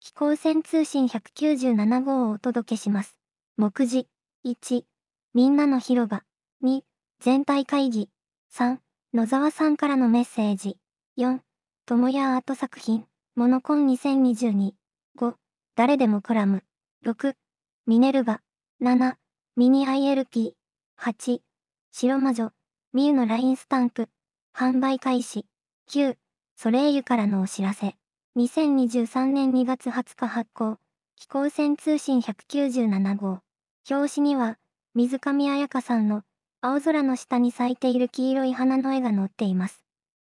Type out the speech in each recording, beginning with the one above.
飛行船通信197号をお届けします。目次。1、みんなの広場。2、全体会議。3、野沢さんからのメッセージ。4、友やアート作品。モノコン2022。5、誰でもコラム。6、ミネルヴァ。7、ミニ ILP。8、白魔女。ミユの LINE スタンプ。販売開始。9、ソレイユからのお知らせ。2023年2月20日発行。飛行船通信197号。表紙には、水上彩香さんの青空の下に咲いている黄色い花の絵が載っています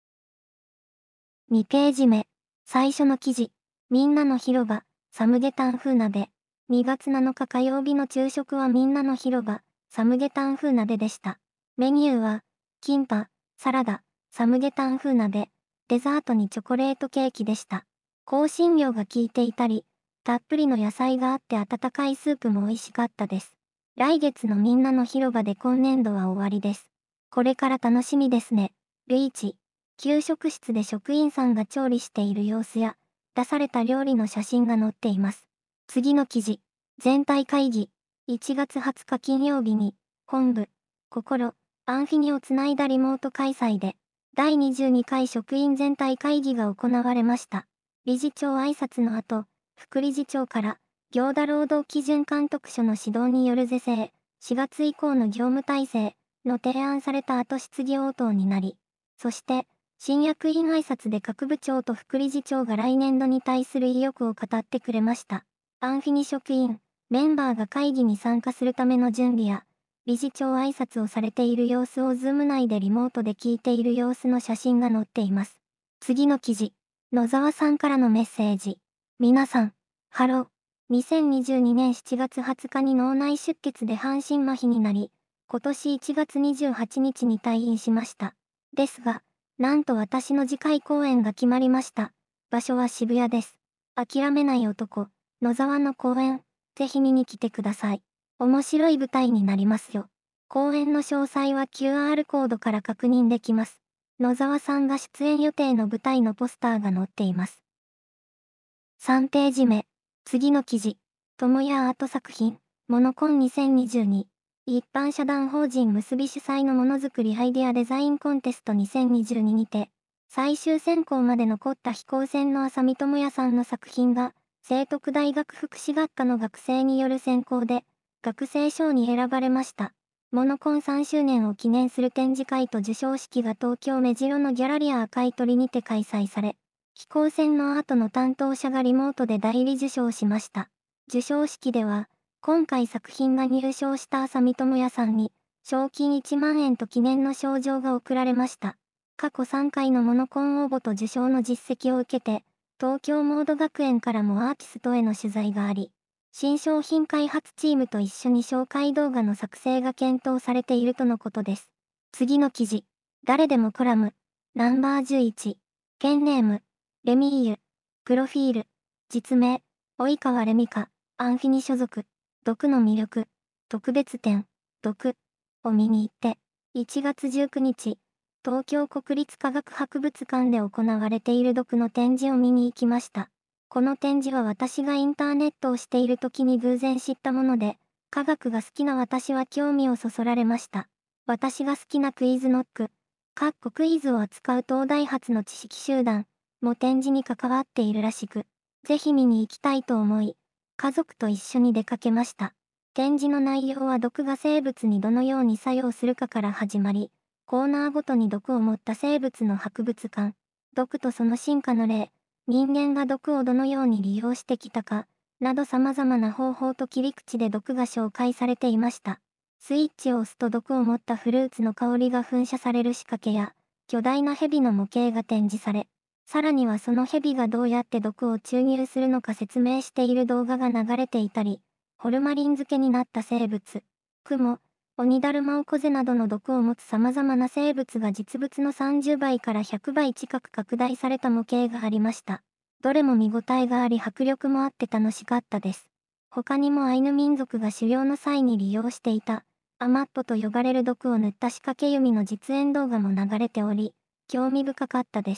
。2ページ目。最初の記事。みんなの広場、サムゲタン風鍋。2月7日火曜日の昼食はみんなの広場、サムゲタン風鍋でした。メニューは、キンパ、サラダ、サムゲタン風鍋、デザートにチョコレートケーキでした。香辛料が効いていたり、たっぷりの野菜があって温かいスープも美味しかったです。来月のみんなの広場で今年度は終わりです。これから楽しみですね。ルイチ。給食室で職員さんが調理している様子や、出された料理の写真が載っています。次の記事。全体会議。1月20日金曜日に、本部、心、アンフィニをつないだリモート開催で、第22回職員全体会議が行われました。理事長挨拶の後、副理事長から、行田労働基準監督署の指導による是正、4月以降の業務体制の提案された後質疑応答になり、そして、新役員挨拶で各部長と副理事長が来年度に対する意欲を語ってくれました。アンフィニ職員、メンバーが会議に参加するための準備や、理事長挨拶をされている様子をズーム内でリモートで聞いている様子の写真が載っています。次の記事。野沢さんからのメッセージ。皆さん、ハロー。2022年7月20日に脳内出血で半身麻痺になり、今年1月28日に退院しました。ですが、なんと私の次回公演が決まりました。場所は渋谷です。諦めない男、野沢の公演、ぜひ見に来てください。面白い舞台になりますよ。公演の詳細は QR コードから確認できます。野沢さんが出演予定の舞台のポスターが載っています。3ページ目。次の記事。友やアート作品、モノコン2022。一般社団法人結び主催のものづくりアイデアデザインコンテスト2022にて、最終選考まで残った飛行船の浅見智也さんの作品が、聖徳大学福祉学科の学生による選考で、学生賞に選ばれました。モノコン3周年を記念する展示会と授賞式が東京目白のギャラリア赤い鳥にて開催され、飛行船のアートの担当者がリモートで代理受賞しました。授賞式では、今回作品が入賞した浅見智也さんに、賞金1万円と記念の賞状が贈られました。過去3回のモノコン応募と受賞の実績を受けて、東京モード学園からもアーティストへの取材があり、新商品開発チームと一緒に紹介動画の作成が検討されているとのことです。次の記事。誰でもコラム。ナンバー11。ペンネーム。レミーユ。プロフィール。実名。及川レミカ。アンフィニ所属。毒の魅力。特別展。毒。を見に行って。1月19日。東京国立科学博物館で行われている毒の展示を見に行きました。この展示は私がインターネットをしている時に偶然知ったもので、科学が好きな私は興味をそそられました。私が好きなクイズノック、クイズを扱う東大発の知識集団も展示に関わっているらしく、ぜひ見に行きたいと思い、家族と一緒に出かけました。展示の内容は毒が生物にどのように作用するかから始まり、コーナーごとに毒を持った生物の博物館、毒とその進化の例、人間が毒をどのように利用してきたか、など様々な方法と切り口で毒が紹介されていました。スイッチを押すと毒を持ったフルーツの香りが噴射される仕掛けや、巨大な蛇の模型が展示され、さらにはその蛇がどうやって毒を注入するのか説明している動画が流れていたり、ホルマリン漬けになった生物、クモ、オニダルマオコゼなどの毒を持つ様々な生物が実物の30倍から100倍近く拡大された模型がありました。どれも見応えがあり迫力もあって楽しかったです。他にもアイヌ民族が狩猟の際に利用していた、アマットと呼ばれる毒を塗った仕掛け弓の実演動画も流れており、興味深かったです。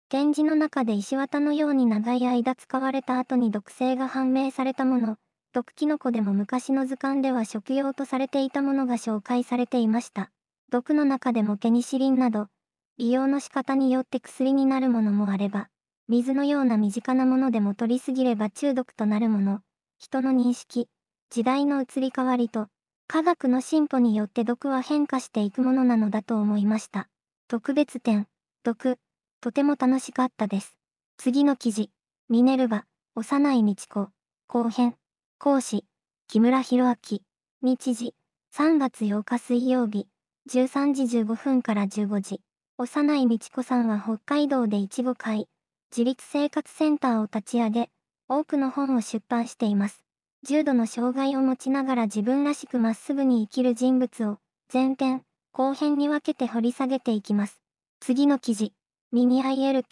展示の中で石綿のように長い間使われた後に毒性が判明されたもの、毒キノコでも昔の図鑑では食用とされていたものが紹介されていました。毒の中でもペニシリンなど、利用の仕方によって薬になるものもあれば、水のような身近なものでも取りすぎれば中毒となるもの、人の認識、時代の移り変わりと、科学の進歩によって毒は変化していくものなのだと思いました。特別展、毒、とても楽しかったです。次の記事、ミネルヴァ、幼い道子、後編、講師、木村博明、日時、3月8日水曜日、13時15分から15時。幼い道子さんは北海道でいちご会、自立生活センターを立ち上げ、多くの本を出版しています。重度の障害を持ちながら自分らしくまっすぐに生きる人物を、前編、後編に分けて掘り下げていきます。次の記事、ミニ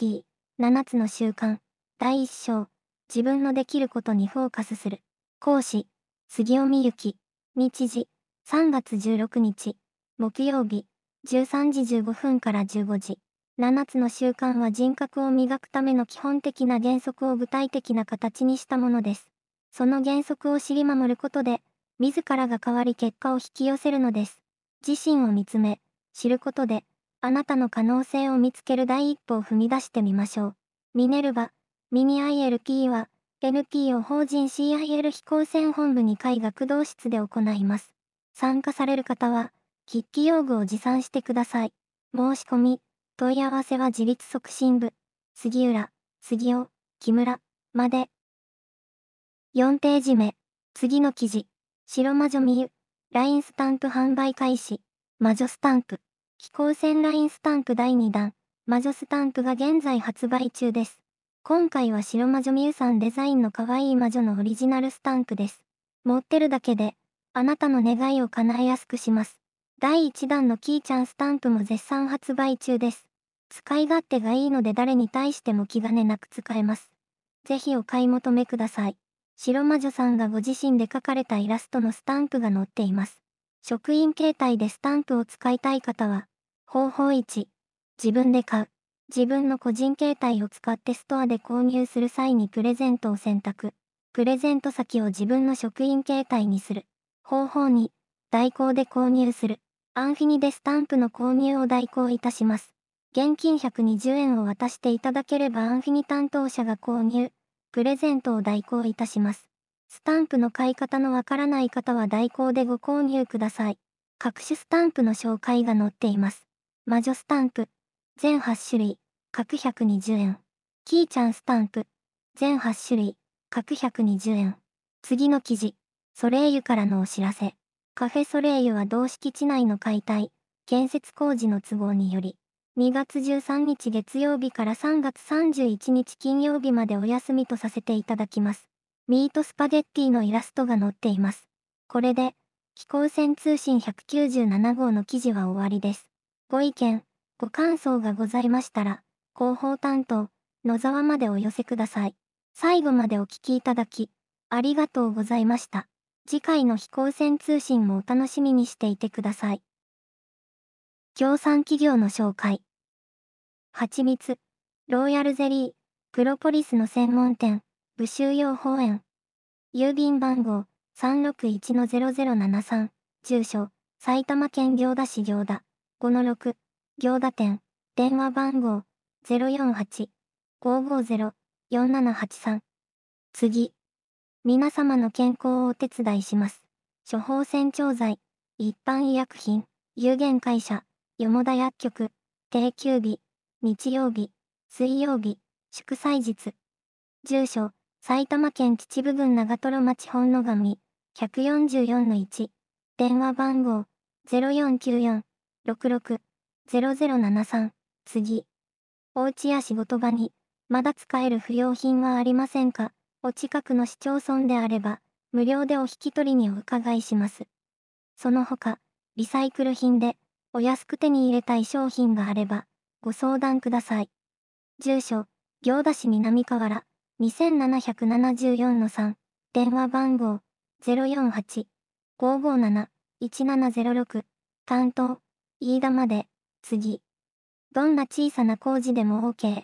ILT、7つの習慣、第1章、自分のできることにフォーカスする。講師、杉尾美幸、日時、3月16日、木曜日、13時15分から15時。7つの習慣は人格を磨くための基本的な原則を具体的な形にしたものです。その原則を知り守ることで、自らが変わり結果を引き寄せるのです。自身を見つめ、知ることで、あなたの可能性を見つける第一歩を踏み出してみましょう。ミネルヴァ、ミニ ILT は、NPO 法人 CIL 非公選本部2階学童室で行います。参加される方は、筆記用具を持参してください。申し込み、問い合わせは自立促進部、杉浦、杉尾、木村、まで。4ページ目、次の記事、白魔女みゆ、LINE スタンプ販売開始、魔女スタンプ、非公選 LINE スタンプ第2弾、魔女スタンプが現在発売中です。今回は白魔女みゆさんデザインの可愛い魔女のオリジナルスタンプです。持ってるだけで、あなたの願いを叶えやすくします。第1弾のキーちゃんスタンプも絶賛発売中です。使い勝手がいいので誰に対しても気兼ねなく使えます。ぜひお買い求めください。白魔女さんがご自身で描かれたイラストのスタンプが載っています。職員携帯でスタンプを使いたい方は、方法1、自分で買う。自分の個人携帯を使ってストアで購入する際にプレゼントを選択。プレゼント先を自分の職員携帯にする。方法2、代行で購入する。アンフィニでスタンプの購入を代行いたします。現金120円を渡していただければアンフィニ担当者が購入。プレゼントを代行いたします。スタンプの買い方のわからない方は代行でご購入ください。各種スタンプの紹介が載っています。魔女スタンプ、全8種類、各120円。キーちゃんスタンプ、全8種類、各120円。次の記事、ソレイユからのお知らせ。カフェソレイユは同敷地内の解体、建設工事の都合により、2月13日月曜日から3月31日金曜日までお休みとさせていただきます。ミートスパゲッティのイラストが載っています。これで、気候線通信197号の記事は終わりです。ご意見、ご感想がございましたら、広報担当、野沢までお寄せください。最後までお聞きいただき、ありがとうございました。次回の飛行船通信もお楽しみにしていてください。協賛企業の紹介。はちみつ、ローヤルゼリー、プロポリスの専門店、武州養蜂園。郵便番号、361-0073、住所、埼玉県行田市行田、5-6、行田店、電話番号、048-550-4783。次。皆様の健康をお手伝いします。処方箋調剤、一般医薬品、有限会社、よもだ薬局、定休日、日曜日、水曜日、祝祭日。住所、埼玉県秩父郡長瀞町本野上、144-1。電話番号、0494-66-0073。次。お家や仕事場に、まだ使える不用品はありませんか？お近くの市町村であれば、無料でお引き取りにお伺いします。その他、リサイクル品で、お安く手に入れたい商品があれば、ご相談ください。住所、行田市南河原、2774-3、電話番号、048-557-1706、担当、飯田まで、次。どんな小さな工事でも OK。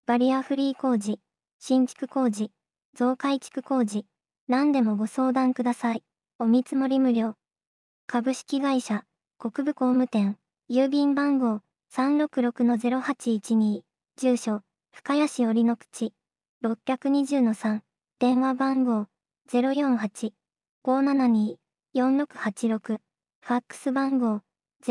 バリアフリー工事、新築工事、増改築工事、何でもご相談ください。お見積もり無料。株式会社、国部工務店、郵便番号366-0812、住所、深谷市折の口、620-3、電話番号048-572-4686、ファックス番号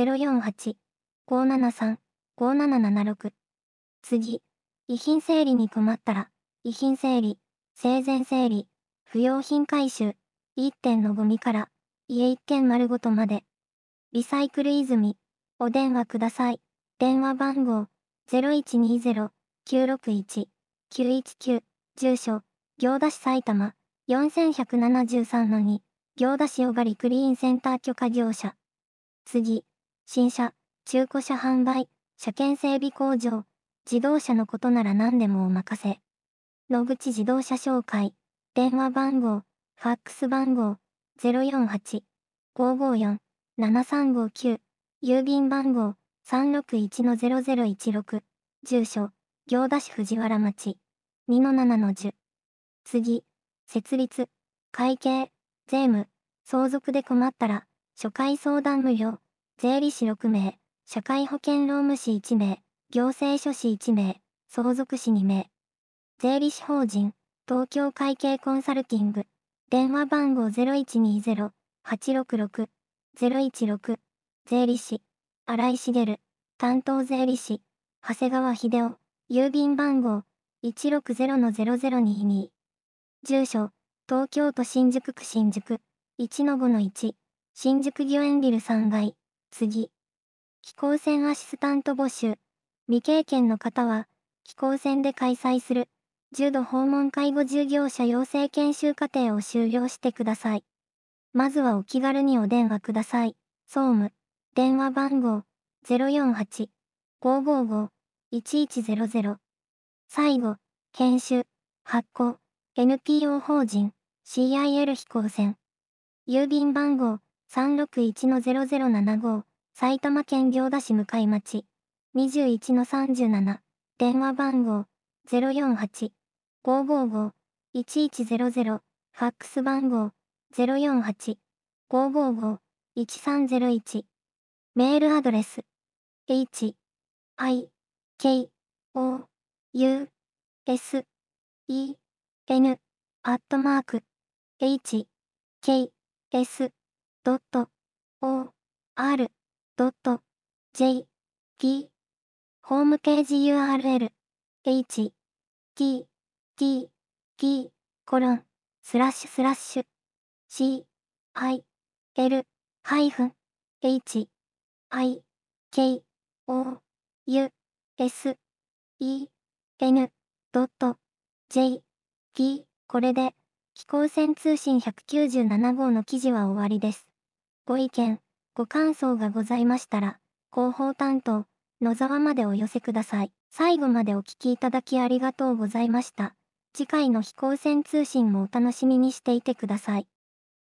048-573-5776。次、遺品整理に困ったら、遺品整理、生前整理、不用品回収、1点のゴミから、家1軒丸ごとまで。リサイクル泉、お電話ください。電話番号0120-961-919、住所、行田市埼玉4173-2、行田市小狩クリーンセンター許可業者。次、新車、中古車販売、車検整備工場、自動車のことなら何でもお任せ。野口自動車紹介、電話番号、ファックス番号048-554-7359、郵便番号361-0016、住所、行田市藤原町2-7-10。次、設立、会計、税務、相続で困ったら、初回相談無料、税理士6名、社会保険労務士1名、行政書士1名、相続士2名。税理士法人、東京会計コンサルティング、電話番号0120-866-016、税理士、新井茂、担当税理士、長谷川秀夫、郵便番号160-0022。住所、東京都新宿区新宿、1-5-1、新宿御苑ビル3階、次。飛行船アシスタント募集。未経験の方は、飛行船で開催する、重度訪問介護従業者養成研修課程を修了してください。まずはお気軽にお電話ください。総務、電話番号048-555-1100。最後、研修、発行、NPO 法人、CIL 飛行船。郵便番号361-0075、埼玉県行田市向町21-37、電話番号048-555-1100、ファックス番号048-555-1301。メールアドレス h i k o u s e n h k s o r j p ホームページ URL h t t p c i l h i k o u s e n j p これで、飛行船通信197号の記事は終わりです。ご意見、ご感想がございましたら、広報担当、野沢までお寄せください。最後までお聞きいただきありがとうございました。次回の飛行船通信もお楽しみにしていてください。